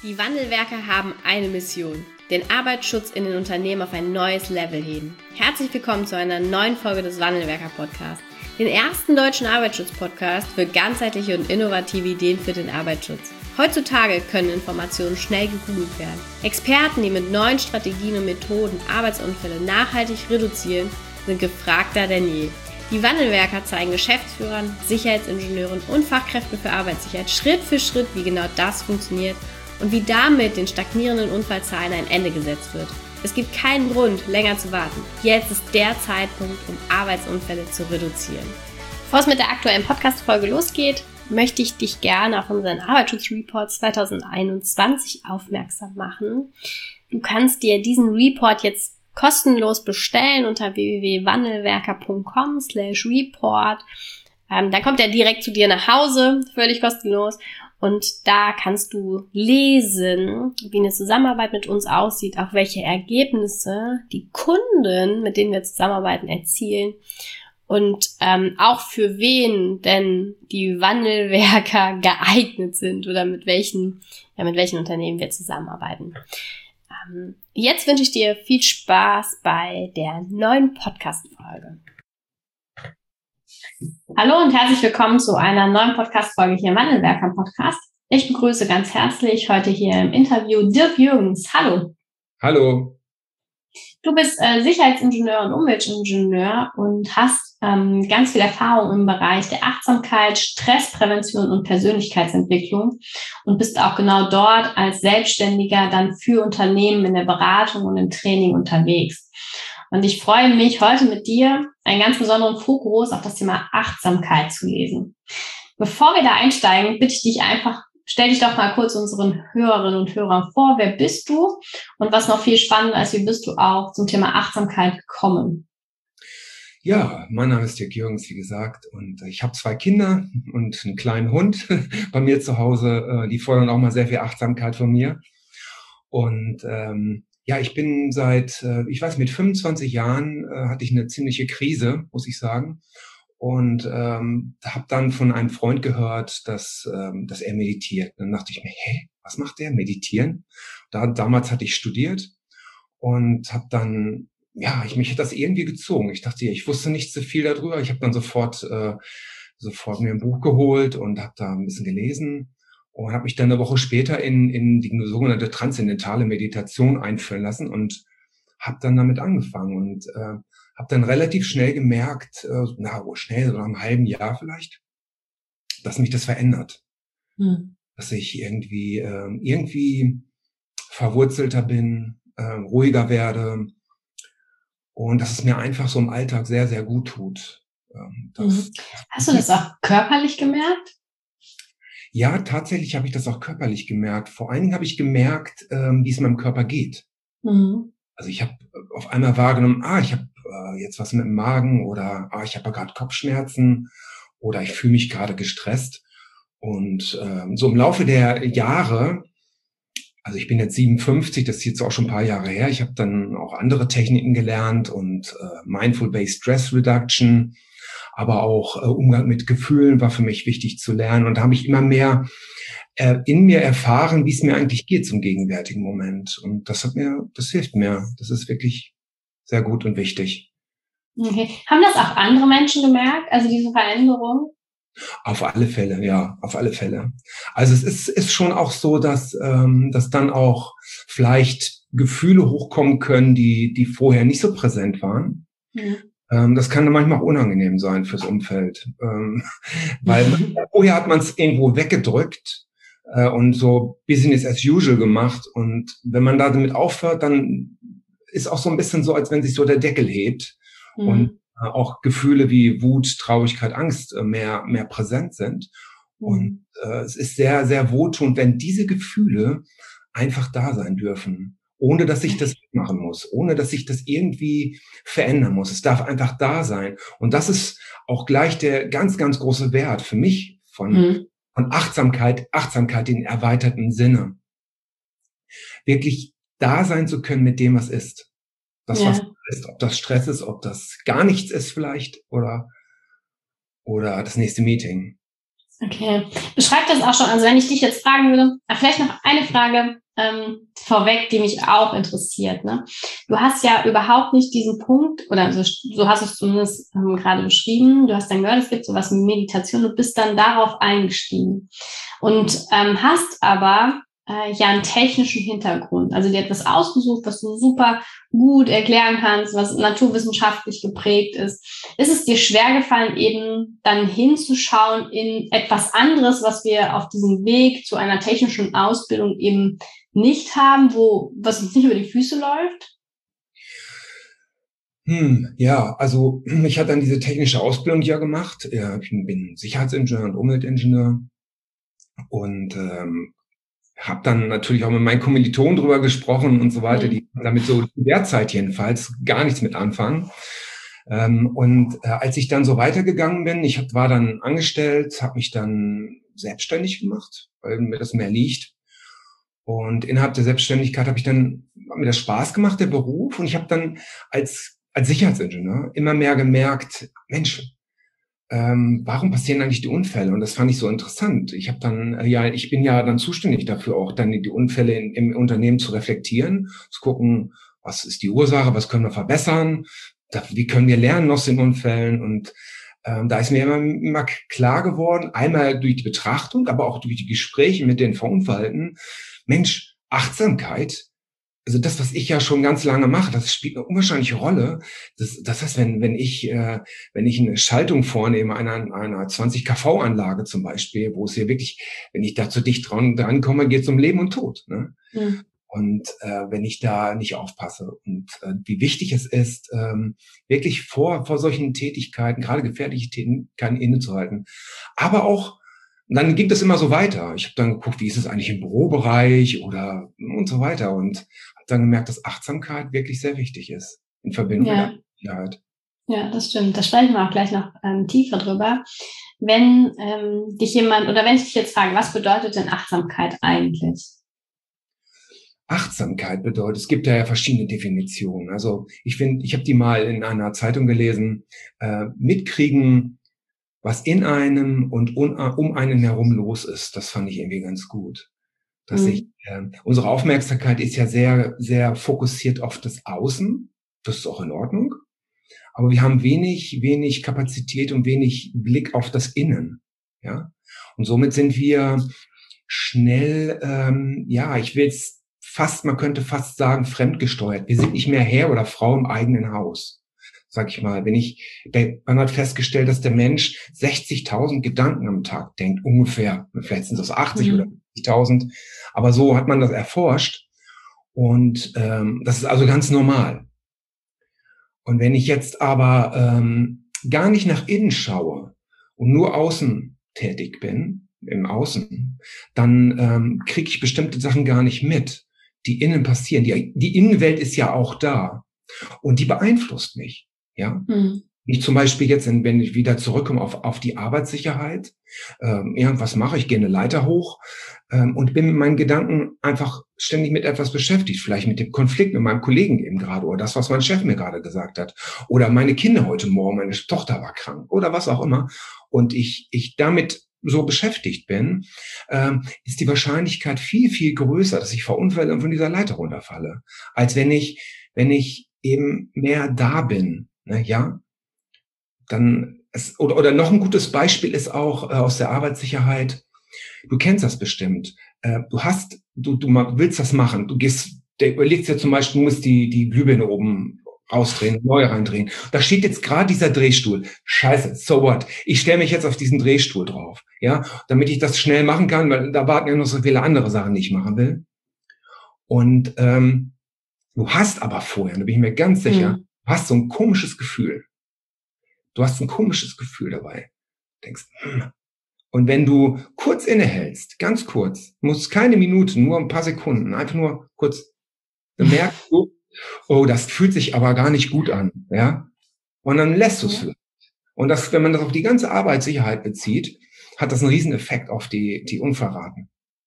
Die Wandelwerker haben eine Mission: den Arbeitsschutz in den Unternehmen auf ein neues Level heben. Herzlich willkommen zu einer neuen Folge des Wandelwerker-Podcasts, den ersten deutschen Arbeitsschutz-Podcast für ganzheitliche und innovative Ideen für den Arbeitsschutz. Heutzutage können Informationen schnell gegoogelt werden. Experten, die mit neuen Strategien und Methoden Arbeitsunfälle nachhaltig reduzieren, sind gefragter denn je. Die Wandelwerker zeigen Geschäftsführern, Sicherheitsingenieuren und Fachkräften für Arbeitssicherheit Schritt für Schritt, wie genau das funktioniert und wie damit den stagnierenden Unfallzahlen ein Ende gesetzt wird. Es gibt keinen Grund, länger zu warten. Jetzt ist der Zeitpunkt, um Arbeitsunfälle zu reduzieren. Bevor es mit der aktuellen Podcast-Folge losgeht, möchte ich dich gerne auf unseren Arbeitsschutzreport 2021 aufmerksam machen. Du kannst dir diesen Report jetzt kostenlos bestellen unter www.wandelwerker.com/report. Dann kommt er direkt zu dir nach Hause, völlig kostenlos. Und da kannst du lesen, wie eine Zusammenarbeit mit uns aussieht, auch welche Ergebnisse die Kunden, mit denen wir zusammenarbeiten, erzielen und auch für wen denn die Wandelwerker geeignet sind oder mit welchen Unternehmen wir zusammenarbeiten. Jetzt wünsche ich dir viel Spaß bei der neuen Podcast-Folge. Hallo und herzlich willkommen zu einer neuen Podcast-Folge hier im Wandelwerker-Podcast. Ich begrüße ganz herzlich heute hier im Interview Dirk Jürgens. Hallo. Hallo. Du bist Sicherheitsingenieur und Umweltingenieur und hast ganz viel Erfahrung im Bereich der Achtsamkeit, Stressprävention und Persönlichkeitsentwicklung und bist auch genau dort als Selbstständiger dann für Unternehmen in der Beratung und im Training unterwegs. Und ich freue mich, heute mit dir einen ganz besonderen Fokus auf das Thema Achtsamkeit zu lesen. Bevor wir da einsteigen, bitte ich dich einfach, stell dich doch mal kurz unseren Hörerinnen und Hörern vor. Wer bist du? Und was noch viel spannender ist, wie bist du auch zum Thema Achtsamkeit gekommen? Ja, mein Name ist Dirk Jürgens, wie gesagt, und ich habe 2 Kinder und einen kleinen Hund bei mir zu Hause. Die fordern auch mal sehr viel Achtsamkeit von mir. Und ja, ich bin mit 25 Jahren hatte ich eine ziemliche Krise, muss ich sagen. Und habe dann von einem Freund gehört, dass er meditiert. Dann dachte ich mir, was macht der? Meditieren? Damals hatte ich studiert und habe dann, mich hat das irgendwie gezogen. Ich dachte, ich wusste nicht so viel darüber. Ich habe dann sofort mir ein Buch geholt und habe da ein bisschen gelesen und habe mich dann eine Woche später in die sogenannte transzendentale Meditation einführen lassen und habe dann damit angefangen und habe dann relativ schnell gemerkt, so nach einem halben Jahr vielleicht, dass mich das verändert. Dass ich irgendwie verwurzelter bin, ruhiger werde und dass es mir einfach so im Alltag sehr, sehr gut tut. Hast du das auch körperlich gemerkt? Ja, tatsächlich habe ich das auch körperlich gemerkt. Vor allen Dingen habe ich gemerkt, wie es meinem Körper geht. Also ich habe auf einmal wahrgenommen, ich habe jetzt was mit dem Magen oder ich habe gerade Kopfschmerzen oder ich fühle mich gerade gestresst. Und so im Laufe der Jahre, also ich bin jetzt 57, das ist jetzt auch schon ein paar Jahre her, ich habe dann auch andere Techniken gelernt und Mindful-Based Stress Reduction, aber auch Umgang mit Gefühlen war für mich wichtig zu lernen. Und da habe ich immer mehr in mir erfahren, wie es mir eigentlich geht zum gegenwärtigen Moment. Und das hilft mir. Das ist wirklich sehr gut und wichtig. Okay. Haben das auch andere Menschen gemerkt, also diese Veränderung? Auf alle Fälle, ja, auf alle Fälle. Also es ist schon auch so, dass dann auch vielleicht Gefühle hochkommen können, die vorher nicht so präsent waren. Das kann dann manchmal auch unangenehm sein fürs Umfeld, weil vorher hat man es irgendwo weggedrückt und so Business as usual gemacht. Und wenn man da damit aufhört, dann ist auch so ein bisschen so, als wenn sich so der Deckel hebt und auch Gefühle wie Wut, Traurigkeit, Angst mehr präsent sind. Und es ist sehr, sehr wohltuend, wenn diese Gefühle einfach da sein dürfen, ohne dass ich das machen muss, ohne dass ich das irgendwie verändern muss. Es darf einfach da sein. Und das ist auch gleich der ganz, ganz große Wert für mich von Achtsamkeit in erweiterten Sinne. Wirklich da sein zu können mit dem, was ist. Was ist, ob das Stress ist, ob das gar nichts ist vielleicht oder das nächste Meeting. Okay. Beschreib das auch schon. Also wenn ich dich jetzt fragen würde, vielleicht noch eine Frage vorweg, die mich auch interessiert. Ne? Du hast ja überhaupt nicht diesen Punkt, oder so hast du es zumindest gerade beschrieben, du hast dann gehört, es gibt sowas wie Meditation und bist dann darauf eingestiegen. Und hast aber ja einen technischen Hintergrund. Also dir etwas ausgesucht, was du super gut erklären kannst, was naturwissenschaftlich geprägt ist. Ist es dir schwer gefallen, eben dann hinzuschauen in etwas anderes, was wir auf diesem Weg zu einer technischen Ausbildung eben nicht haben, was uns nicht über die Füße läuft? Ja, also ich hatte dann diese technische Ausbildung ja gemacht. Ja, ich bin Sicherheitsingenieur und Umweltingenieur und habe dann natürlich auch mit meinen Kommilitonen drüber gesprochen und so weiter, die damit so derzeit jedenfalls gar nichts mit anfangen. Als ich dann so weitergegangen bin, war dann angestellt, habe mich dann selbstständig gemacht, weil mir das mehr liegt. Und innerhalb der Selbstständigkeit hat mir das Spaß gemacht, der Beruf. Und ich habe dann als Sicherheitsingenieur immer mehr gemerkt, Mensch, warum passieren eigentlich die Unfälle? Und das fand ich so interessant. Ich bin ja dann zuständig dafür, auch dann die Unfälle im Unternehmen zu reflektieren, zu gucken, was ist die Ursache, was können wir verbessern, wie können wir lernen aus den Unfällen. Und da ist mir immer klar geworden, einmal durch die Betrachtung, aber auch durch die Gespräche mit den Verunfallten, Mensch, Achtsamkeit, also das, was ich ja schon ganz lange mache, das spielt eine unwahrscheinliche Rolle. Das heißt, wenn ich eine Schaltung vornehme einer 20 kV-Anlage zum Beispiel, wo es hier wirklich, wenn ich da zu dicht dran komme, geht es um Leben und Tod. Ne? Mhm. Und wenn ich da nicht aufpasse und wie wichtig es ist, wirklich vor solchen Tätigkeiten, gerade gefährliche Tätigkeiten innezuhalten, aber auch und dann ging das immer so weiter. Ich habe dann geguckt, wie ist es eigentlich im Bürobereich und so weiter und habe dann gemerkt, dass Achtsamkeit wirklich sehr wichtig ist in Verbindung mit der Sicherheit. Ja, das stimmt. Da sprechen wir auch gleich noch tiefer drüber. Wenn wenn ich dich jetzt frage, was bedeutet denn Achtsamkeit eigentlich? Achtsamkeit bedeutet, es gibt ja verschiedene Definitionen. Also ich habe die mal in einer Zeitung gelesen, mitkriegen, was in einem und um einen herum los ist. Das fand ich irgendwie ganz gut. Unsere Aufmerksamkeit ist ja sehr, sehr fokussiert auf das Außen. Das ist auch in Ordnung. Aber wir haben wenig Kapazität und wenig Blick auf das Innen. Ja. Und somit sind wir schnell, man könnte fast sagen, fremdgesteuert. Wir sind nicht mehr Herr oder Frau im eigenen Haus. Sag ich mal, man hat festgestellt, dass der Mensch 60.000 Gedanken am Tag denkt, ungefähr. Vielleicht sind es 80 oder 50.000. Aber so hat man das erforscht. Und das ist also ganz normal. Und wenn ich jetzt aber gar nicht nach innen schaue und nur außen tätig bin, im Außen, dann kriege ich bestimmte Sachen gar nicht mit, die innen passieren. Die Innenwelt ist ja auch da. Und die beeinflusst mich. Ja, ich zum Beispiel jetzt, wenn ich wieder zurückkomme auf die Arbeitssicherheit, was mache ich? Gehe eine Leiter hoch und bin mit meinen Gedanken einfach ständig mit etwas beschäftigt, vielleicht mit dem Konflikt mit meinem Kollegen eben gerade oder das, was mein Chef mir gerade gesagt hat oder meine Kinder heute Morgen, meine Tochter war krank oder was auch immer und ich damit so beschäftigt bin, ist die Wahrscheinlichkeit viel, viel größer, dass ich verunfalle und von dieser Leiter runterfalle, als wenn ich eben mehr da bin. Ne, ja, oder noch ein gutes Beispiel ist auch aus der Arbeitssicherheit. Du kennst das bestimmt. Du willst das machen. Du überlegst dir zum Beispiel, du musst die Glühbirne oben rausdrehen, neu reindrehen. Da steht jetzt gerade dieser Drehstuhl. Scheiße, so what? Ich stelle mich jetzt auf diesen Drehstuhl drauf, ja, damit ich das schnell machen kann, weil da warten ja noch so viele andere Sachen, die ich machen will. Und du hast aber vorher, da bin ich mir ganz sicher, du hast so ein komisches Gefühl. Du hast ein komisches Gefühl dabei. Du denkst, Und wenn du kurz innehältst, ganz kurz, musst keine Minute, nur ein paar Sekunden, einfach nur kurz, dann merkst du, oh, das fühlt sich aber gar nicht gut an, ja? Und dann lässt du es für. Und wenn man das auf die ganze Arbeitssicherheit bezieht, hat das einen riesen Effekt auf die Unfallraten.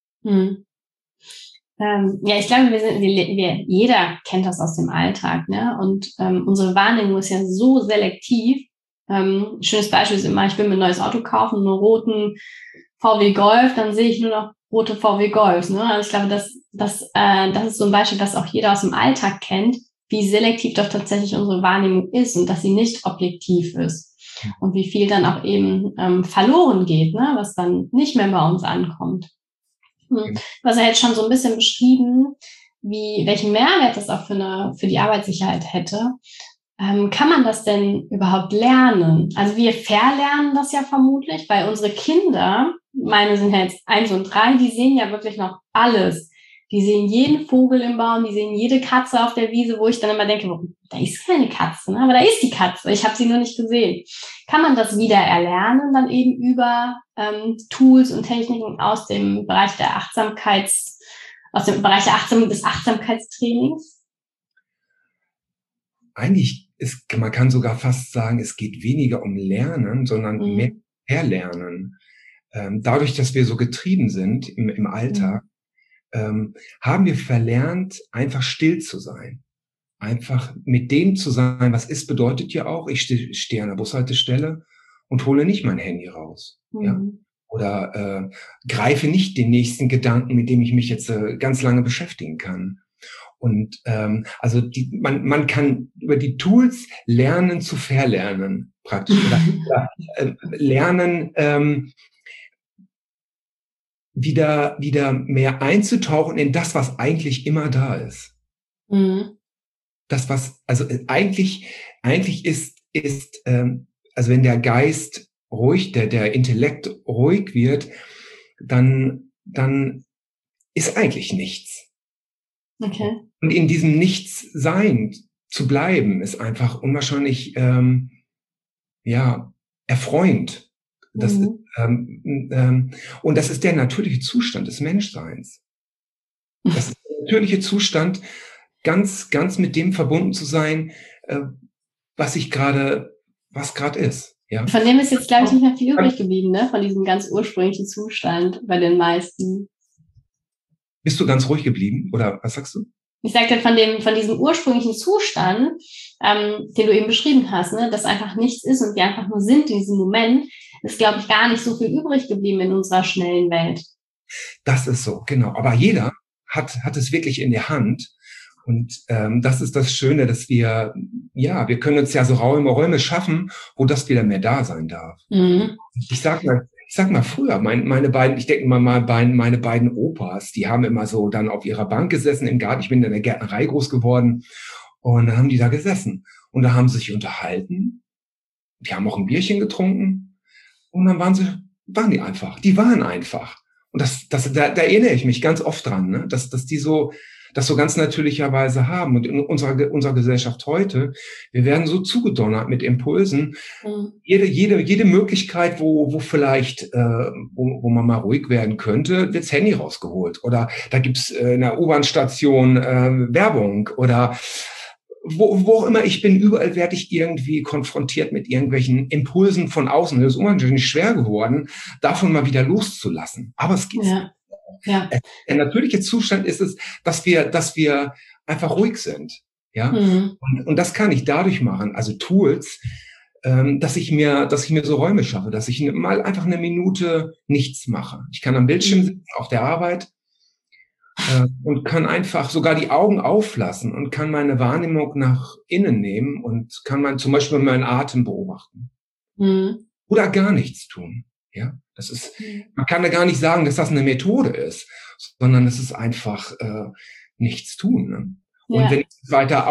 Ich glaube, jeder kennt das aus dem Alltag, ne? Und unsere Wahrnehmung ist ja so selektiv. Schönes Beispiel ist immer, ich will mir ein neues Auto kaufen, einen roten VW Golf, dann sehe ich nur noch rote VW Golfs. Ne? Also ich glaube, das ist so ein Beispiel, was auch jeder aus dem Alltag kennt, wie selektiv doch tatsächlich unsere Wahrnehmung ist und dass sie nicht objektiv ist. Und wie viel dann auch eben verloren geht, ne? Was dann nicht mehr bei uns ankommt. Du hast ja jetzt schon so ein bisschen beschrieben, welchen Mehrwert das auch für die Arbeitssicherheit hätte. Kann man das denn überhaupt lernen? Also wir verlernen das ja vermutlich, weil unsere Kinder, meine sind ja jetzt 1 und 3, die sehen ja wirklich noch alles. Die sehen jeden Vogel im Baum, die sehen jede Katze auf der Wiese, wo ich dann immer denke, da ist keine Katze, ne? Aber da ist die Katze, ich habe sie nur nicht gesehen. Kann man das wieder erlernen, dann eben über Tools und Techniken aus dem Bereich der des Achtsamkeitstrainings? Eigentlich man kann sogar fast sagen, es geht weniger um Lernen, sondern mehr Erlernen. Dadurch, dass wir so getrieben sind im Alltag, haben wir verlernt, einfach still zu sein. Einfach mit dem zu sein, was ist, bedeutet ja auch, ich stehe an der Bushaltestelle und hole nicht mein Handy raus. Ja? Oder greife nicht den nächsten Gedanken, mit dem ich mich jetzt ganz lange beschäftigen kann. Und also man kann über die Tools lernen zu verlernen, praktisch. Oder lernen, wieder mehr einzutauchen in das, was eigentlich immer da ist. Das, was, also eigentlich ist, also wenn der Geist ruhig, der Intellekt ruhig wird, dann ist eigentlich nichts. Okay. Und in diesem Nichts-Sein zu bleiben, ist einfach unwahrscheinlich, erfreuend. Das ist, und das ist der natürliche Zustand des Menschseins. Das ist der natürliche Zustand, ganz mit dem verbunden zu sein, was gerade ist. Ja? Von dem ist jetzt, glaube ich, nicht mehr viel übrig geblieben, ne? Von diesem ganz ursprünglichen Zustand bei den meisten. Bist du ganz ruhig geblieben? Oder was sagst du? Ich sagte, von diesem ursprünglichen Zustand, den du eben beschrieben hast, ne, dass einfach nichts ist und wir einfach nur sind in diesem Moment, ist, glaube ich, gar nicht so viel übrig geblieben in unserer schnellen Welt. Das ist so, genau. Aber jeder hat es wirklich in der Hand. Und das ist das Schöne, dass wir können uns ja so Räume schaffen, wo das wieder mehr da sein darf. Ich sag mal früher, meine beiden Opas, die haben immer so dann auf ihrer Bank gesessen im Garten. Ich bin in der Gärtnerei groß geworden. Und dann haben die da gesessen. Und da haben sie sich unterhalten. Die haben auch ein Bierchen getrunken. Und dann waren die einfach. Die waren einfach. Und da erinnere ich mich ganz oft dran, ne? Dass die so, das so ganz natürlicherweise haben. Und in unserer Gesellschaft heute, wir werden so zugedonnert mit Impulsen. Jede Möglichkeit, wo vielleicht, wo man mal ruhig werden könnte, wirds Handy rausgeholt. Oder da gibt's in der U-Bahn-Station Werbung. Oder wo auch immer ich bin, überall werde ich irgendwie konfrontiert mit irgendwelchen Impulsen von außen. Das ist unwahrscheinlich schwer geworden, davon mal wieder loszulassen. Aber es geht. Ja. Der natürliche Zustand ist es, dass wir einfach ruhig sind. Ja. Und das kann ich dadurch machen, also Tools, dass ich mir so Räume schaffe, dass ich mal einfach eine Minute nichts mache. Ich kann am Bildschirm sitzen, auf der Arbeit, und kann einfach sogar die Augen auflassen und kann meine Wahrnehmung nach innen nehmen und kann zum Beispiel meinen Atem beobachten. Oder gar nichts tun. Ja, das ist, man kann da gar nicht sagen, dass das eine Methode ist, sondern es ist einfach nichts tun. Ne? Und wenn ich es weiter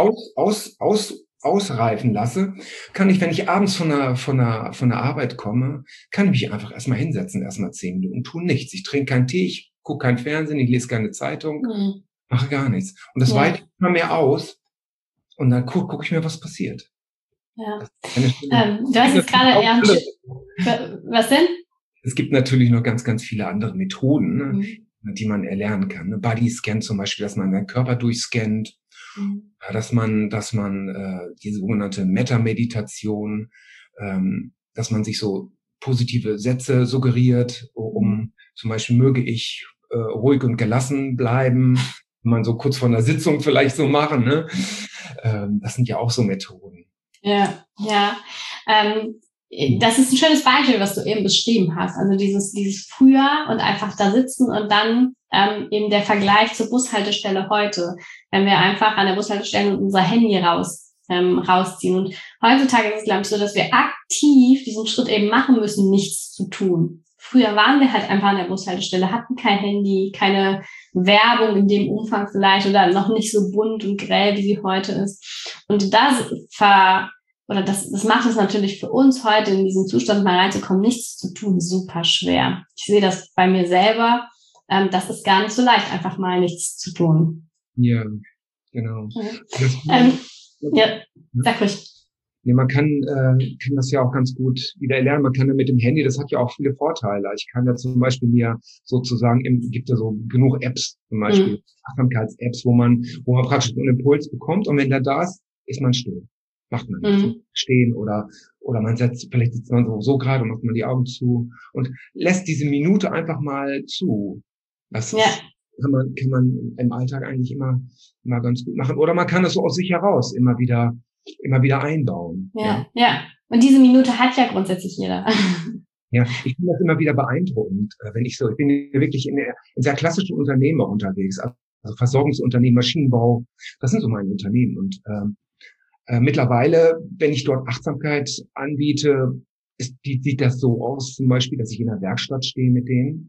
ausreifen lasse, kann ich, wenn ich abends von der Arbeit komme, kann ich mich einfach erstmal hinsetzen, erstmal 10 Minuten, tun nichts. Ich trinke keinen Tee, ich gucke kein Fernsehen, ich lese keine Zeitung, mache gar nichts. Und das weitet immer mehr aus und dann gucke ich mir, was passiert. Ja. Du hast jetzt gerade was denn? Es gibt natürlich noch ganz, ganz viele andere Methoden, ne, die man erlernen kann. Ne? Bodyscan zum Beispiel, dass man seinen Körper durchscannt, dass man die sogenannte Meta-Meditation, dass man sich so positive Sätze suggeriert, um zum Beispiel möge ich ruhig und gelassen bleiben, man so kurz vor einer Sitzung vielleicht so machen. Ne? Das sind ja auch so Methoden. Ja. das ist ein schönes Beispiel, was du eben beschrieben hast. Also dieses früher und einfach da sitzen und dann eben der Vergleich zur Bushaltestelle heute. Wenn wir einfach an der Bushaltestelle unser Handy rausziehen. Und heutzutage ist es, glaube ich, so, dass wir aktiv diesen Schritt eben machen müssen, nichts zu tun. Früher waren wir halt einfach an der Bushaltestelle, hatten kein Handy, keine Werbung in dem Umfang vielleicht oder noch nicht so bunt und grell, wie sie heute ist. Und das macht es natürlich für uns heute in diesen Zustand mal reinzukommen, nichts zu tun, super schwer. Ich sehe das bei mir selber. Das ist gar nicht so leicht, einfach mal nichts zu tun. Ja, genau. Ja, sag ruhig. Ja, man kann das ja auch ganz gut wieder lernen. Man kann ja mit dem Handy, das hat ja auch viele Vorteile. Ich kann ja zum Beispiel mir sozusagen, gibt ja so genug Apps, zum Beispiel Achtsamkeits-Apps, wo man praktisch einen Impuls bekommt und wenn der da ist man still. Macht man nicht stehen oder man vielleicht sitzt man so gerade und macht man die Augen zu und lässt diese Minute einfach mal zu. Das kann man im Alltag eigentlich immer ganz gut machen. Oder man kann es so aus sich heraus immer wieder einbauen. Ja. Und diese Minute hat ja grundsätzlich jeder. Ja, ich finde das immer wieder beeindruckend, ich bin wirklich in sehr klassischen Unternehmen auch unterwegs, also Versorgungsunternehmen, Maschinenbau, das sind so meine Unternehmen und mittlerweile, wenn ich dort Achtsamkeit anbiete, sieht das so aus, zum Beispiel, dass ich in der Werkstatt stehe mit denen,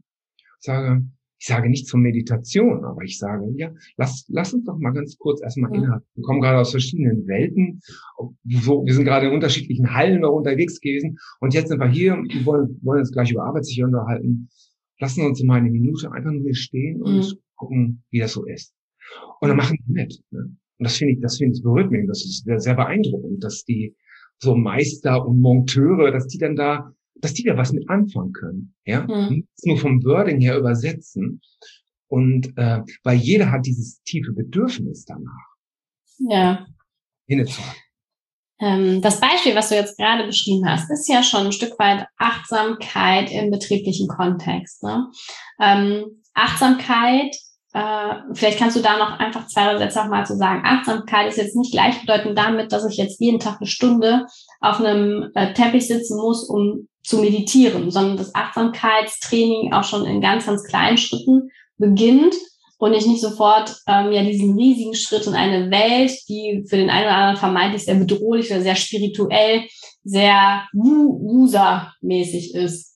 ich sage nicht zur Meditation, aber ich sage, ja, lass uns doch mal ganz kurz erstmal innehalten. Wir kommen gerade aus verschiedenen Welten, wir sind gerade in unterschiedlichen Hallen noch unterwegs gewesen und jetzt sind wir hier und wir wollen uns gleich über Arbeit sich unterhalten. Lassen uns mal eine Minute einfach nur hier stehen und gucken, wie das so ist. Und dann machen die mit, ne? Und das finde ich berührt mich. Das ist sehr, sehr beeindruckend, dass die so Meister und Monteure, dass die da was mit anfangen können, ja? Nicht nur vom Wording her übersetzen. Und, weil jeder hat dieses tiefe Bedürfnis danach. Ja. Innezuhalten. Das Beispiel, was du jetzt gerade beschrieben hast, ist ja schon ein Stück weit Achtsamkeit im betrieblichen Kontext, ne? Achtsamkeit, vielleicht kannst du da noch einfach 2 oder Sätze auch mal zu sagen. Achtsamkeit ist jetzt nicht gleichbedeutend damit, dass ich jetzt jeden Tag eine Stunde auf einem Teppich sitzen muss, um zu meditieren, sondern das Achtsamkeitstraining auch schon in ganz, ganz kleinen Schritten beginnt und ich nicht sofort diesen riesigen Schritt in eine Welt, die für den einen oder anderen vermeintlich sehr bedrohlich oder sehr spirituell, sehr usermäßig ist.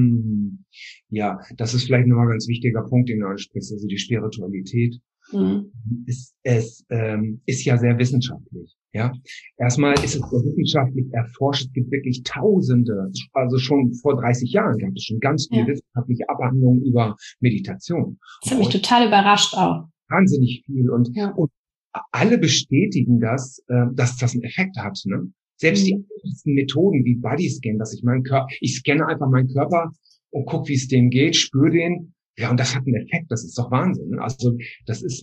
Ja, das ist vielleicht nochmal ein ganz wichtiger Punkt, den du ansprichst, also die Spiritualität. Ist ja sehr wissenschaftlich, ja. Erstmal ist es so wissenschaftlich erforscht, es gibt wirklich Tausende, also schon vor 30 Jahren gab es schon ganz viele wissenschaftliche Abhandlungen über Meditation. Das hat mich total überrascht auch. Wahnsinnig viel und alle bestätigen das, dass das einen Effekt hat, ne? Selbst die einfachsten Methoden wie Bodyscan, dass ich scanne einfach meinen Körper und guck, wie es dem geht, spüre den. Ja, und das hat einen Effekt. Das ist doch Wahnsinn. Ne? Also das ist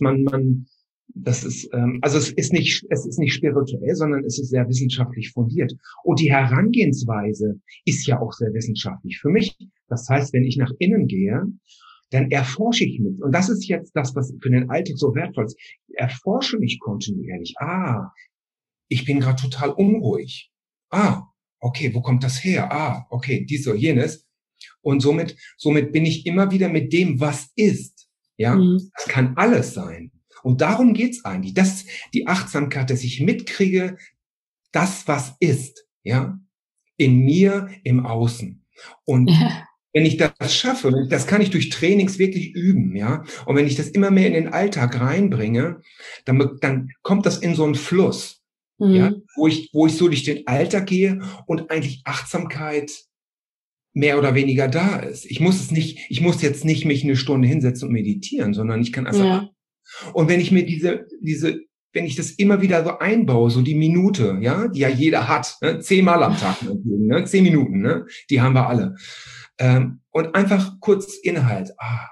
es ist nicht spirituell, sondern es ist sehr wissenschaftlich fundiert. Und die Herangehensweise ist ja auch sehr wissenschaftlich für mich. Das heißt, wenn ich nach innen gehe, dann erforsche ich mich. Und das ist jetzt das, was für den Alltag so wertvoll ist. Ich erforsche mich kontinuierlich. Ich bin gerade total unruhig. Okay, wo kommt das her? Okay, dies oder jenes. Und somit bin ich immer wieder mit dem, was ist. Ja, das kann alles sein. Und darum geht's eigentlich. Das ist die Achtsamkeit, dass ich mitkriege, das, was ist. Ja, in mir, im Außen. Und wenn ich das schaffe, das kann ich durch Trainings wirklich üben, ja. Und wenn ich das immer mehr in den Alltag reinbringe, dann kommt das in so einen Fluss. Ja, wo ich so durch den Alltag gehe und eigentlich Achtsamkeit mehr oder weniger da ist. Ich muss jetzt nicht mich eine Stunde hinsetzen und meditieren, sondern ich kann einfach, und wenn ich mir wenn ich das immer wieder so einbaue, so die Minute, ja, die ja jeder hat, ne, 10-mal am Tag, ne, 10 Minuten, ne, die haben wir alle, und einfach kurz Inhalt,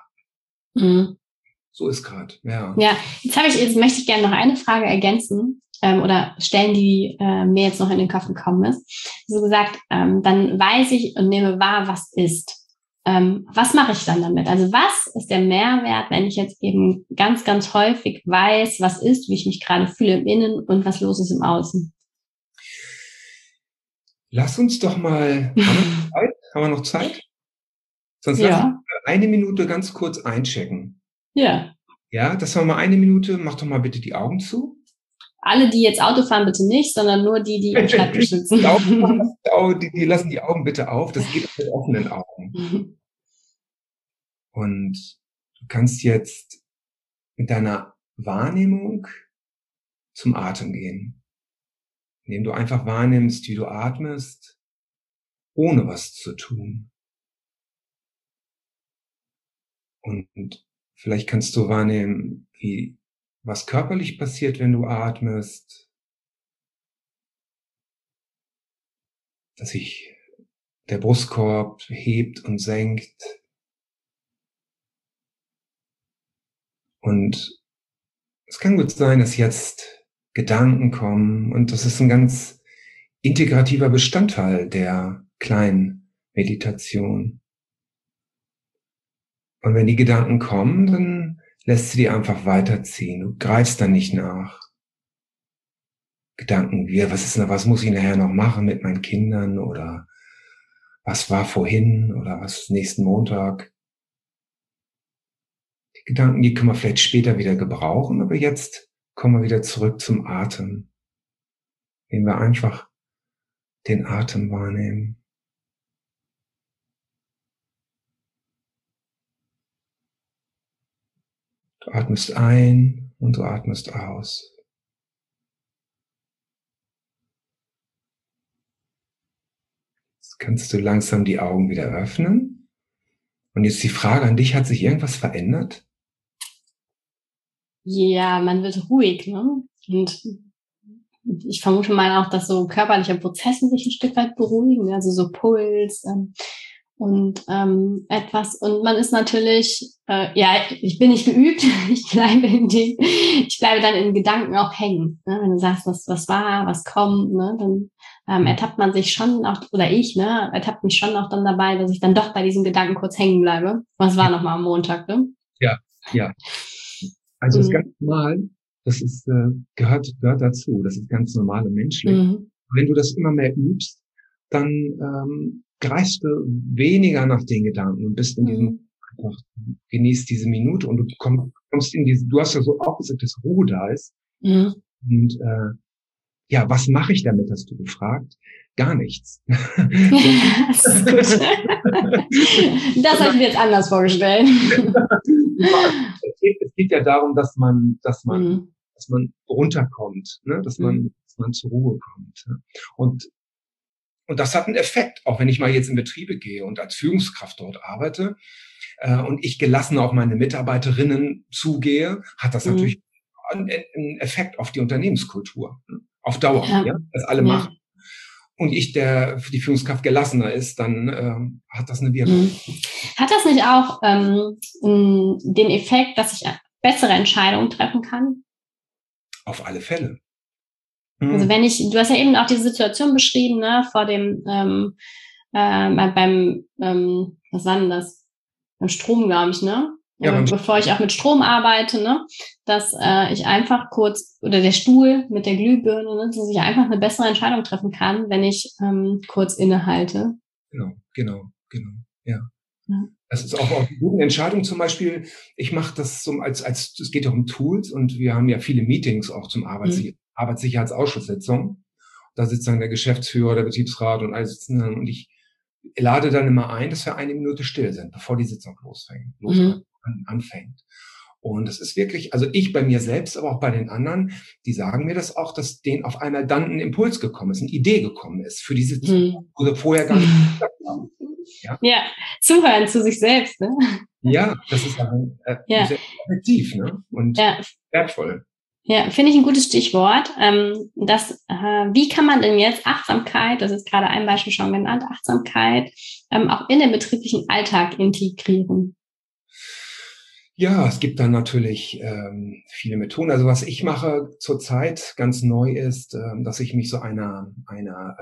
so ist gerade, ja. Ja, jetzt möchte ich gerne noch eine Frage ergänzen. Oder stellen, die mir jetzt noch in den Kopf gekommen ist. So gesagt, dann weiß ich und nehme wahr, was ist. Was mache ich dann damit? Also was ist der Mehrwert, wenn ich jetzt eben ganz, ganz häufig weiß, was ist, wie ich mich gerade fühle im Innen und was los ist im Außen? lass uns doch mal, haben wir noch Zeit? Sonst lass uns eine Minute ganz kurz einchecken. Ja. Ja, das war mal eine Minute. Mach doch mal bitte die Augen zu. Alle, die jetzt Auto fahren, bitte nicht, sondern nur die am Schreibtisch sitzen. Die lassen die Augen bitte auf. Das geht mit offenen Augen. Und du kannst jetzt mit deiner Wahrnehmung zum Atem gehen. Indem du einfach wahrnimmst, wie du atmest, ohne was zu tun. Und vielleicht kannst du wahrnehmen, was körperlich passiert, wenn du atmest. Dass sich der Brustkorb hebt und senkt. Und es kann gut sein, dass jetzt Gedanken kommen und das ist ein ganz integrativer Bestandteil der kleinen Meditation. Und wenn die Gedanken kommen, dann lässt sie die einfach weiterziehen. Du greifst dann nicht nach. Gedanken wie, was muss ich nachher noch machen mit meinen Kindern oder was war vorhin oder was ist nächsten Montag. Die Gedanken, die können wir vielleicht später wieder gebrauchen, aber jetzt kommen wir wieder zurück zum Atem, indem wir einfach den Atem wahrnehmen. Du atmest ein und du atmest aus. Jetzt kannst du langsam die Augen wieder öffnen. Und jetzt die Frage an dich, hat sich irgendwas verändert? Ja, man wird ruhig, ne? Und ich vermute mal auch, dass so körperliche Prozesse sich ein Stück weit beruhigen, also so Puls und etwas. Und man ist natürlich, ich bin nicht geübt, ich bleibe dann in Gedanken auch hängen. Ne? Wenn du sagst, was war, was kommt, ne? Dann ertappt man sich schon auch, oder ich, ne, ertappt mich schon auch dann dabei, dass ich dann doch bei diesen Gedanken kurz hängen bleibe. Was war nochmal am Montag, ne? Ja. Also das ist ganz normal, das ist, gehört dazu, das ist ganz normal und menschlich. Wenn du das immer mehr übst, dann greifst du weniger nach den Gedanken und bist in diesem, einfach genießt diese Minute und du kommst in diese, du hast ja so auch gesagt, dass Ruhe da ist. Und was mache ich damit, hast du gefragt? Gar nichts. Das ist gut. Das habe ich mir jetzt anders vorgestellt. Es geht ja darum, dass man runterkommt, ne? Dass man zur Ruhe kommt. Ne? Und das hat einen Effekt, auch wenn ich mal jetzt in Betriebe gehe und als Führungskraft dort arbeite und ich gelassen auf meine Mitarbeiterinnen zugehe, hat das natürlich einen Effekt auf die Unternehmenskultur. Ne? Auf Dauer, dass alle machen. Und der für die Führungskraft gelassener ist, dann hat das eine Wirkung. Hat das nicht auch den Effekt, dass ich bessere Entscheidungen treffen kann? Auf alle Fälle. Also du hast ja eben auch die Situation beschrieben, ne, vor dem was war denn das? Beim Strom, glaube ich, ne? Ja, bevor ich auch mit Strom arbeite, ne, dass ich einfach kurz, oder der Stuhl mit der Glühbirne, ne, dass ich einfach eine bessere Entscheidung treffen kann, wenn ich kurz innehalte. Genau, ja. Das ist auch eine gute Entscheidung zum Beispiel. Ich mache das so es geht ja um Tools und wir haben ja viele Meetings auch zum Arbeitssicherheitsausschusssitzungen. Da sitzt dann der Geschäftsführer, der Betriebsrat und alle sitzen dann und ich lade dann immer ein, dass wir 1 Minute still sind, bevor die Sitzung anfängt. Und das ist wirklich, also ich bei mir selbst, aber auch bei den anderen, die sagen mir das auch, dass denen auf einmal dann ein Impuls gekommen ist, eine Idee gekommen ist für die Sitzung, oder vorher gar nicht gesagt haben. Ja, zuhören zu sich selbst, ne? Ja, das ist sehr effektiv, ne? Und wertvoll. Ja, finde ich ein gutes Stichwort. Wie kann man denn jetzt Achtsamkeit, das ist gerade ein Beispiel schon genannt, Achtsamkeit auch in den betrieblichen Alltag integrieren? Ja, es gibt dann natürlich viele Methoden. Also was ich mache zurzeit ganz neu ist, dass ich mich so einer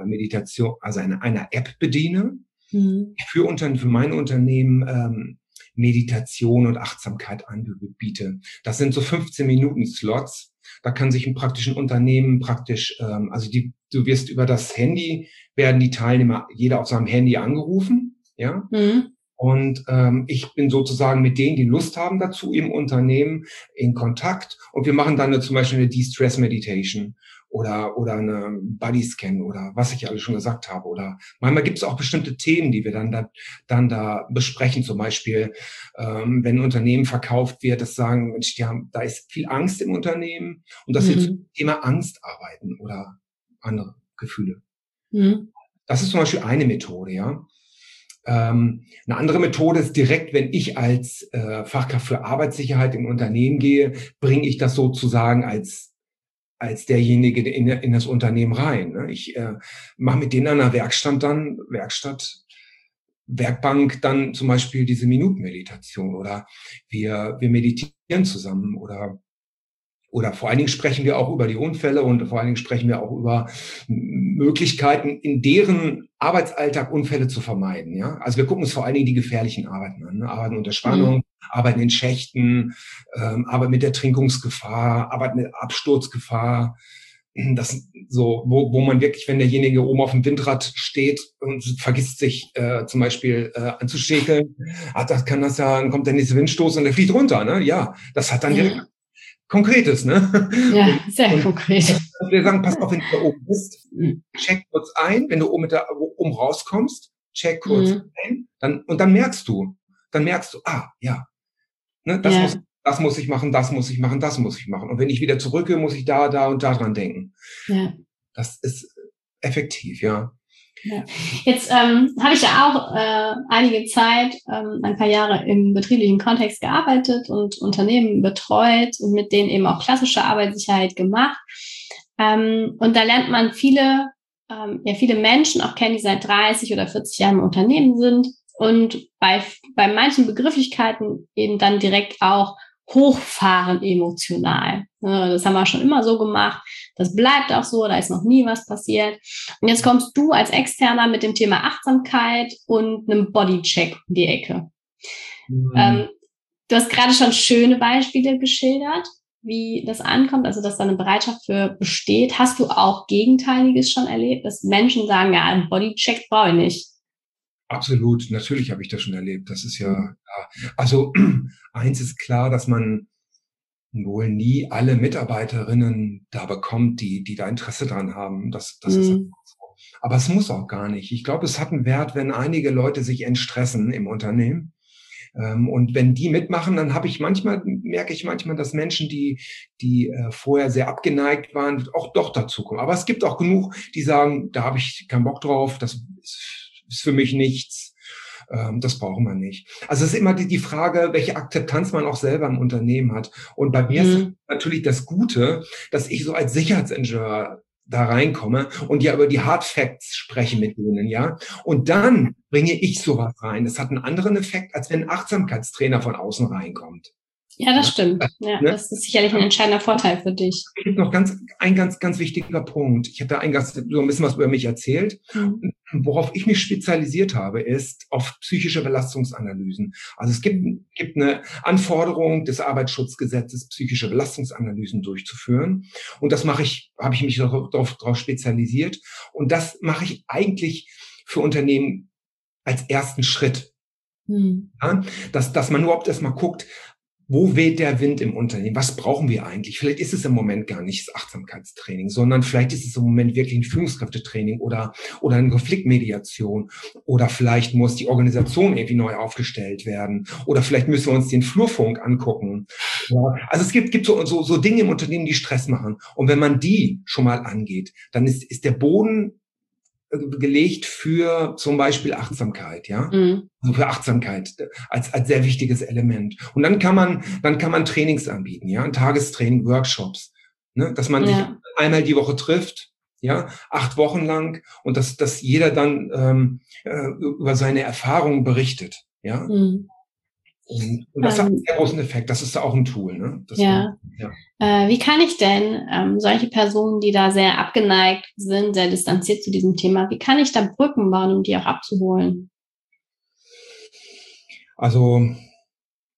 Meditation, also einer App bediene für mein Unternehmen Meditation und Achtsamkeit anbiete. Das sind so 15 Minuten Slots. Da kann sich praktisch ein Unternehmen du wirst über das Handy, werden die Teilnehmer, jeder auf seinem Handy angerufen, ja. Und ich bin sozusagen mit denen, die Lust haben dazu, im Unternehmen in Kontakt. Und wir machen dann zum Beispiel eine De-Stress Meditation oder eine Bodyscan oder was ich alles schon gesagt habe. Oder manchmal gibt es auch bestimmte Themen, die wir dann da besprechen. Zum Beispiel, wenn ein Unternehmen verkauft wird, das sagen, Mensch, da ist viel Angst im Unternehmen und dass wir zum Thema Angst arbeiten oder andere Gefühle. Das ist zum Beispiel eine Methode, ja. Eine andere Methode ist direkt, wenn ich als Fachkraft für Arbeitssicherheit im Unternehmen gehe, bringe ich das sozusagen als derjenige in das Unternehmen rein. Ne? Ich mache mit denen an einer Werkbank dann zum Beispiel diese Minutenmeditation oder wir meditieren zusammen oder vor allen Dingen sprechen wir auch über die Unfälle und vor allen Dingen sprechen wir auch über Möglichkeiten, in deren Arbeitsalltag Unfälle zu vermeiden. Ja, also wir gucken uns vor allen Dingen die gefährlichen Arbeiten an, ne? Arbeiten unter Spannung, Arbeiten in Schächten, Arbeit mit Ertrinkungsgefahr, Arbeit mit Absturzgefahr. Das so, wo man wirklich, wenn derjenige oben auf dem Windrad steht und vergisst sich zum Beispiel anzuschäkeln, dann kommt der nächste Windstoß und der fliegt runter. Ne? Ja, das hat dann direkt Konkretes, ne? Ja, sehr konkret. Wir sagen, pass auf, wenn du da oben bist, check kurz ein, wenn du oben rauskommst, check kurz ein, dann merkst du, ja, ne, das muss ich machen. Und wenn ich wieder zurückgehe, muss ich da und da dran denken. Ja. Das ist effektiv, ja. Ja. Jetzt habe ich ja auch einige Zeit, ein paar Jahre im betrieblichen Kontext gearbeitet und Unternehmen betreut und mit denen eben auch klassische Arbeitssicherheit gemacht. Und da lernt man viele Menschen auch kennen, die seit 30 oder 40 Jahren im Unternehmen sind und bei manchen Begrifflichkeiten eben dann direkt auch hochfahren emotional. Das haben wir schon immer so gemacht. Das bleibt auch so, da ist noch nie was passiert. Und jetzt kommst du als Externer mit dem Thema Achtsamkeit und einem Bodycheck um die Ecke. Du hast gerade schon schöne Beispiele geschildert, wie das ankommt, also dass da eine Bereitschaft für besteht. Hast du auch Gegenteiliges schon erlebt, dass Menschen sagen, ja, einen Bodycheck brauche ich nicht? Absolut, natürlich habe ich das schon erlebt. Das ist ja, also eins ist klar, dass man wohl nie alle Mitarbeiterinnen da bekommt, die da Interesse dran haben. Das ist so. Aber es muss auch gar nicht. Ich glaube, es hat einen Wert, wenn einige Leute sich entstressen im Unternehmen. Und wenn die mitmachen, dann merke ich manchmal, dass Menschen, die vorher sehr abgeneigt waren, auch doch dazukommen. Aber es gibt auch genug, die sagen, da habe ich keinen Bock drauf, das ist für mich nichts. Das braucht man nicht. Also es ist immer die Frage, welche Akzeptanz man auch selber im Unternehmen hat. Und bei mir ist natürlich das Gute, dass ich so als Sicherheitsingenieur da reinkomme und ja über die Hard Facts spreche mit denen, ja. Und dann bringe ich sowas rein. Das hat einen anderen Effekt, als wenn ein Achtsamkeitstrainer von außen reinkommt. Ja, das stimmt. Ja, ne? Das ist sicherlich ein entscheidender Vorteil für dich. Es gibt noch ein ganz wichtiger Punkt. Ich habe da eingangs so ein bisschen was über mich erzählt. Worauf ich mich spezialisiert habe, ist auf psychische Belastungsanalysen. Also es gibt eine Anforderung des Arbeitsschutzgesetzes, psychische Belastungsanalysen durchzuführen. Und das habe ich mich darauf spezialisiert. Und das mache ich eigentlich für Unternehmen als ersten Schritt. Ja, dass man überhaupt erstmal guckt, wo weht der Wind im Unternehmen? Was brauchen wir eigentlich? Vielleicht ist es im Moment gar nicht das Achtsamkeitstraining, sondern vielleicht ist es im Moment wirklich ein Führungskräftetraining oder eine Konfliktmediation. Oder vielleicht muss die Organisation irgendwie neu aufgestellt werden. Oder vielleicht müssen wir uns den Flurfunk angucken. Ja, also es gibt so Dinge im Unternehmen, die Stress machen. Und wenn man die schon mal angeht, dann ist der Boden gelegt für zum Beispiel Achtsamkeit, ja, also für Achtsamkeit als sehr wichtiges Element. Und dann kann man Trainings anbieten, ja, ein Tagestraining, Workshops, ne, dass man sich einmal die Woche trifft, ja, 8 Wochen lang und dass jeder dann über seine Erfahrungen berichtet, ja. Und das hat einen sehr großen Effekt. Das ist auch ein Tool, ne? Wie kann ich denn solche Personen, die da sehr abgeneigt sind, sehr distanziert zu diesem Thema, wie kann ich da Brücken bauen, um die auch abzuholen? Also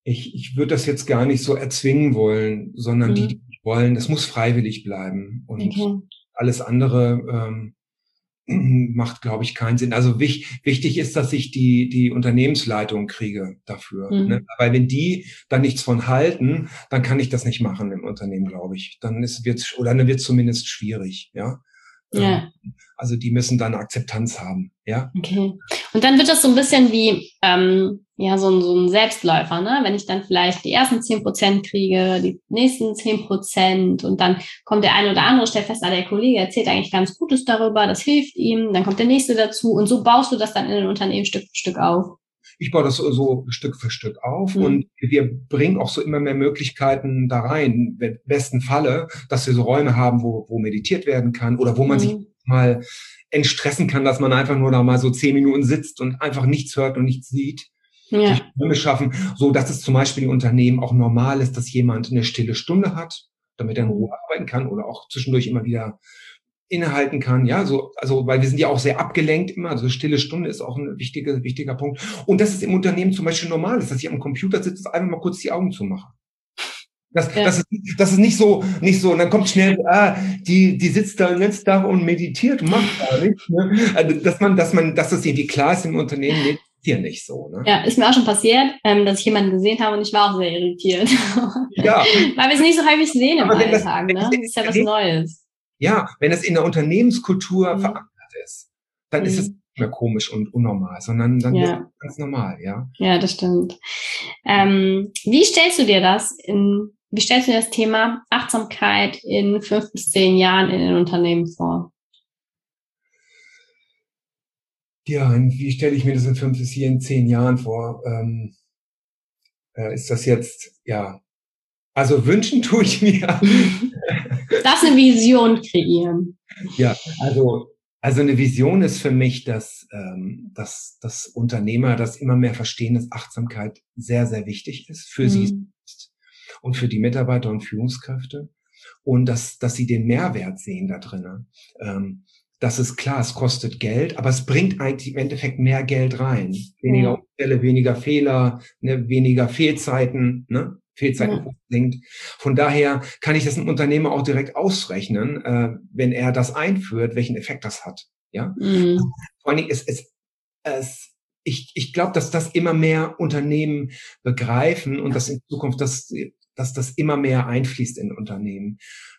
Ich würde das jetzt gar nicht so erzwingen wollen, sondern die wollen, das muss freiwillig bleiben. Und alles andere macht, glaube ich, keinen Sinn. Also wichtig ist, dass ich die Unternehmensleitung kriege dafür. Ne? Weil wenn die dann nichts von halten, dann kann ich das nicht machen im Unternehmen, glaube ich. Dann wird es zumindest schwierig, ja. Ja. Also die müssen dann Akzeptanz haben, ja. Okay. Und dann wird das so ein bisschen wie so ein Selbstläufer, ne? Wenn ich dann vielleicht die ersten 10% kriege, die nächsten 10% und dann kommt der eine oder andere, stellt fest, der Kollege erzählt eigentlich ganz Gutes darüber, das hilft ihm, dann kommt der nächste dazu und so baust du das dann in den Unternehmen Stück für Stück auf. Ich baue das so Stück für Stück auf und wir bringen auch so immer mehr Möglichkeiten da rein. Im besten Falle, dass wir so Räume haben, wo meditiert werden kann oder wo man sich mal entstressen kann, dass man einfach nur da mal so 10 Minuten sitzt und einfach nichts hört und nichts sieht. Ja. Räume schaffen, so dass es zum Beispiel in Unternehmen auch normal ist, dass jemand eine stille Stunde hat, damit er in Ruhe arbeiten kann oder auch zwischendurch immer wieder innehalten kann, ja, also, weil wir sind ja auch sehr abgelenkt immer, also stille Stunde ist auch ein wichtiger Punkt. Und dass es im Unternehmen zum Beispiel normal ist, dass ich am Computer sitze, einfach mal kurz die Augen zu machen. Das ist nicht so, und dann kommt schnell, die sitzt da den ganzen Tag und meditiert und macht gar nichts, ne? Also, dass das irgendwie klar ist im Unternehmen, nee, hier nicht so, ne? Ja, ist mir auch schon passiert, dass ich jemanden gesehen habe und ich war auch sehr irritiert. Ja. Weil wir es nicht so häufig sehen im Alltag, ne? Das ist ja was Neues. Ja, wenn es in der Unternehmenskultur verankert ist, dann ist es nicht mehr komisch und unnormal, sondern dann ist es ganz normal, ja. Ja, das stimmt. Wie stellst du dir das Thema Achtsamkeit in 5 bis 10 Jahren in den Unternehmen vor? Ja, wie stelle ich mir das in 5 bis 10 Jahren vor? Ist das jetzt, ja, also wünschen tue ich mir. Darfst eine Vision kreieren. Ja, also eine Vision ist für mich, dass Unternehmer das immer mehr verstehen, dass Achtsamkeit sehr, sehr wichtig ist für sie selbst und für die Mitarbeiter und Führungskräfte und dass sie den Mehrwert sehen da drin. Das ist klar, es kostet Geld, aber es bringt eigentlich im Endeffekt mehr Geld rein. Weniger Unfälle, weniger Fehler, ne, weniger Fehlzeiten, ne? Fehlzeiten sinkt. Von daher kann ich das einem Unternehmer auch direkt ausrechnen, wenn er das einführt, welchen Effekt das hat. Ja. Vor allen Dingen ich glaube, dass das immer mehr Unternehmen begreifen und dass in Zukunft dass das immer mehr einfließt in Unternehmen.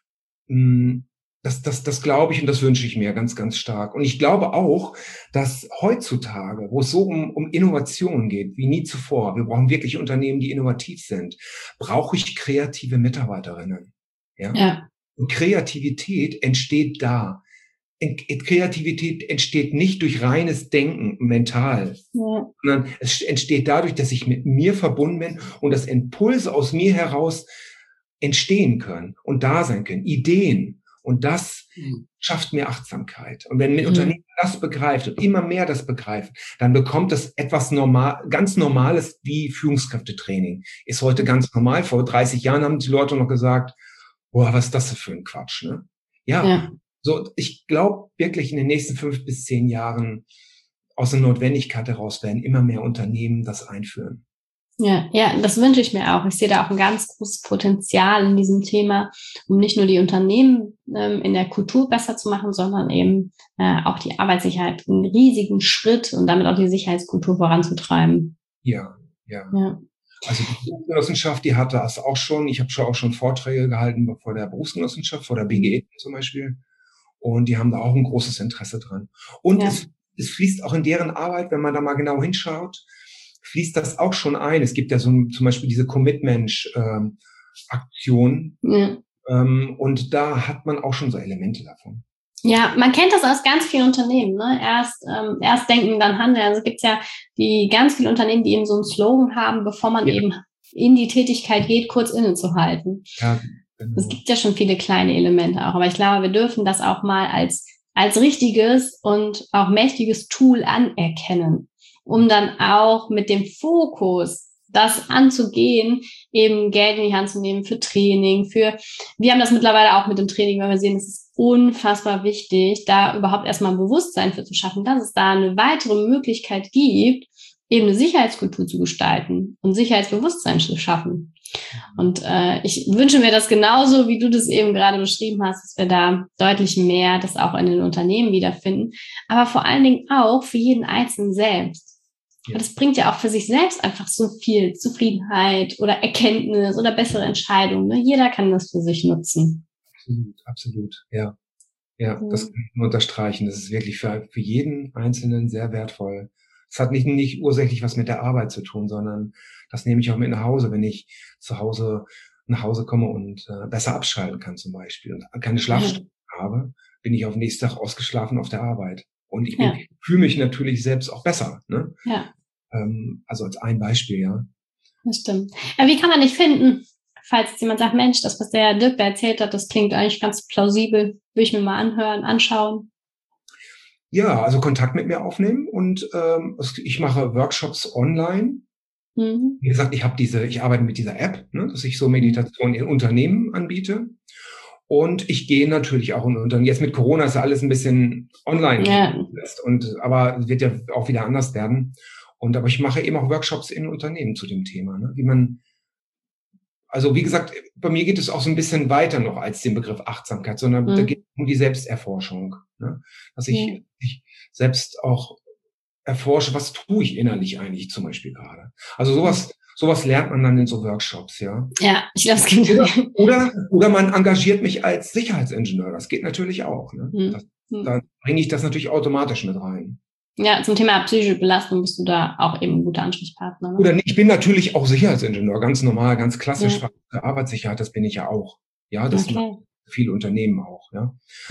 Das glaube ich und das wünsche ich mir ganz, ganz stark. Und ich glaube auch, dass heutzutage, wo es so um Innovation geht, wie nie zuvor, wir brauchen wirklich Unternehmen, die innovativ sind, brauche ich kreative Mitarbeiterinnen. Ja. Und Kreativität entsteht da. Kreativität entsteht nicht durch reines Denken mental, sondern es entsteht dadurch, dass ich mit mir verbunden bin und dass Impulse aus mir heraus entstehen können und da sein können, Ideen. Und das schafft mehr Achtsamkeit. Und wenn ein Unternehmen das begreift und immer mehr das begreift, dann bekommt es etwas ganz Normales wie Führungskräftetraining. Ist heute ganz normal. Vor 30 Jahren haben die Leute noch gesagt, boah, was ist das für ein Quatsch, ne? Ja. So, ich glaube wirklich in den nächsten 5 bis 10 Jahren aus der Notwendigkeit heraus werden immer mehr Unternehmen das einführen. Ja, das wünsche ich mir auch. Ich sehe da auch ein ganz großes Potenzial in diesem Thema, um nicht nur die Unternehmen in der Kultur besser zu machen, sondern eben auch die Arbeitssicherheit einen riesigen Schritt und damit auch die Sicherheitskultur voranzutreiben. Ja. Also die Berufsgenossenschaft, die hatte das auch schon. Ich habe auch schon Vorträge gehalten vor der Berufsgenossenschaft, vor der BGE zum Beispiel. Und die haben da auch ein großes Interesse dran. Und es fließt auch in deren Arbeit, wenn man da mal genau hinschaut, fließt das auch schon ein. Es gibt ja so zum Beispiel diese Commitment-Aktion. Und da hat man auch schon so Elemente davon. Ja, man kennt das aus ganz vielen Unternehmen, ne? Erst denken, dann handeln. Also gibt's ja die ganz viele Unternehmen, die eben so einen Slogan haben, bevor man eben in die Tätigkeit geht, kurz innezuhalten. Ja, genau. Es gibt ja schon viele kleine Elemente auch, aber ich glaube, wir dürfen das auch mal als richtiges und auch mächtiges Tool anerkennen, um dann auch mit dem Fokus, das anzugehen, eben Geld in die Hand zu nehmen für Training, wir haben das mittlerweile auch mit dem Training, weil wir sehen, es ist unfassbar wichtig, da überhaupt erstmal ein Bewusstsein für zu schaffen, dass es da eine weitere Möglichkeit gibt, eben eine Sicherheitskultur zu gestalten und Sicherheitsbewusstsein zu schaffen. Und ich wünsche mir das genauso, wie du das eben gerade beschrieben hast, dass wir da deutlich mehr das auch in den Unternehmen wiederfinden, aber vor allen Dingen auch für jeden Einzelnen selbst. Ja. Und das bringt ja auch für sich selbst einfach so viel Zufriedenheit oder Erkenntnis oder bessere Entscheidungen. Ne? Jeder kann das für sich nutzen. Absolut, ja. Ja, das kann ich nur unterstreichen. Das ist wirklich für jeden Einzelnen sehr wertvoll. Es hat nicht ursächlich was mit der Arbeit zu tun, sondern das nehme ich auch mit nach Hause, wenn ich zu Hause nach Hause komme und besser abschalten kann zum Beispiel und keine Schlafstörungen habe, bin ich auf den nächsten Tag ausgeschlafen auf der Arbeit. Und ich fühle mich natürlich selbst auch besser. Ne? Ja. Also als ein Beispiel, ja. Das stimmt. Aber wie kann man dich finden? Falls jetzt jemand sagt, Mensch, das, was der Dirk da erzählt hat, das klingt eigentlich ganz plausibel, würde ich mir mal anhören, anschauen. Ja, also Kontakt mit mir aufnehmen und ich mache Workshops online. Wie gesagt, ich arbeite mit dieser App, ne, dass ich so Meditation in Unternehmen anbiete. Und ich gehe natürlich auch in Unternehmen. Jetzt mit Corona ist ja alles ein bisschen online. Ja. Aber es wird ja auch wieder anders werden. Aber ich mache eben auch Workshops in Unternehmen zu dem Thema, ne, also wie gesagt, bei mir geht es auch so ein bisschen weiter noch als den Begriff Achtsamkeit, sondern da geht es um die Selbsterforschung. Ne? Dass ich selbst auch erforsche, was tue ich innerlich eigentlich zum Beispiel gerade. Also sowas lernt man dann in so Workshops, ja. Ja, ich glaube, es geht. Oder man engagiert mich als Sicherheitsingenieur. Das geht natürlich auch. Ne? Da bringe ich das natürlich automatisch mit rein. Ja, zum Thema psychische Belastung bist du da auch eben ein guter Ansprechpartner. Ne? Oder ich bin natürlich auch Sicherheitsingenieur, ganz normal, ganz klassisch für Arbeitssicherheit, das bin ich ja auch. Ja, das machen viele Unternehmen auch, ja.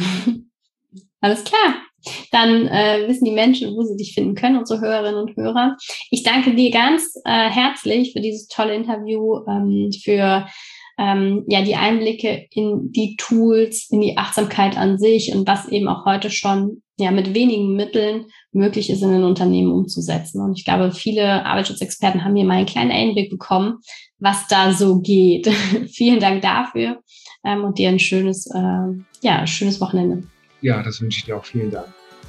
Alles klar. Dann wissen die Menschen, wo sie dich finden können, unsere Hörerinnen und Hörer. Ich danke dir ganz herzlich für dieses tolle Interview, für die Einblicke in die Tools, in die Achtsamkeit an sich und was eben auch heute schon mit wenigen Mitteln möglich ist, in den Unternehmen umzusetzen. Und ich glaube, viele Arbeitsschutzexperten haben hier mal einen kleinen Einblick bekommen, was da so geht. Vielen Dank dafür und dir ein schönes Wochenende. Ja, das wünsche ich dir auch. Vielen Dank.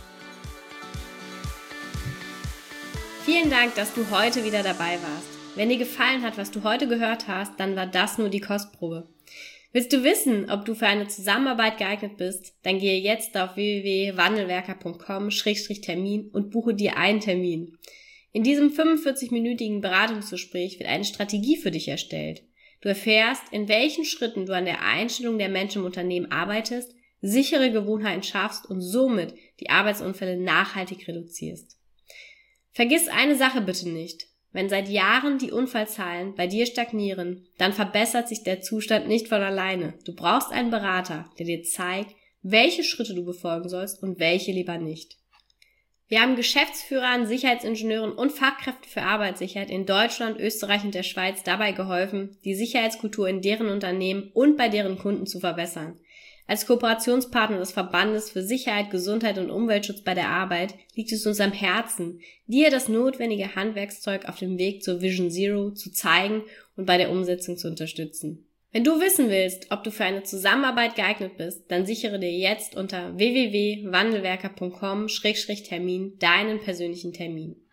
Vielen Dank, dass du heute wieder dabei warst. Wenn dir gefallen hat, was du heute gehört hast, dann war das nur die Kostprobe. Willst du wissen, ob du für eine Zusammenarbeit geeignet bist? Dann gehe jetzt auf www.wandelwerker.com/Termin und buche dir einen Termin. In diesem 45-minütigen Beratungsgespräch wird eine Strategie für dich erstellt. Du erfährst, in welchen Schritten du an der Einstellung der Menschen im Unternehmen arbeitest, sichere Gewohnheiten schaffst und somit die Arbeitsunfälle nachhaltig reduzierst. Vergiss eine Sache bitte nicht. Wenn seit Jahren die Unfallzahlen bei dir stagnieren, dann verbessert sich der Zustand nicht von alleine. Du brauchst einen Berater, der dir zeigt, welche Schritte du befolgen sollst und welche lieber nicht. Wir haben Geschäftsführern, Sicherheitsingenieuren und Fachkräften für Arbeitssicherheit in Deutschland, Österreich und der Schweiz dabei geholfen, die Sicherheitskultur in deren Unternehmen und bei deren Kunden zu verbessern. Als Kooperationspartner des Verbandes für Sicherheit, Gesundheit und Umweltschutz bei der Arbeit liegt es uns am Herzen, dir das notwendige Handwerkszeug auf dem Weg zur Vision Zero zu zeigen und bei der Umsetzung zu unterstützen. Wenn du wissen willst, ob du für eine Zusammenarbeit geeignet bist, dann sichere dir jetzt unter www.wandelwerker.com/Termin deinen persönlichen Termin.